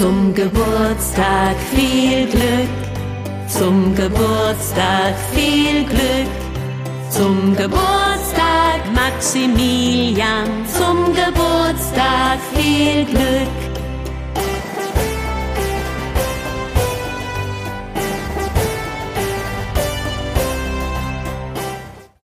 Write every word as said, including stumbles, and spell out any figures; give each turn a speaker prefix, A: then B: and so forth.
A: Zum Geburtstag viel Glück, zum Geburtstag viel Glück, zum Geburtstag Maximilian, zum Geburtstag viel Glück.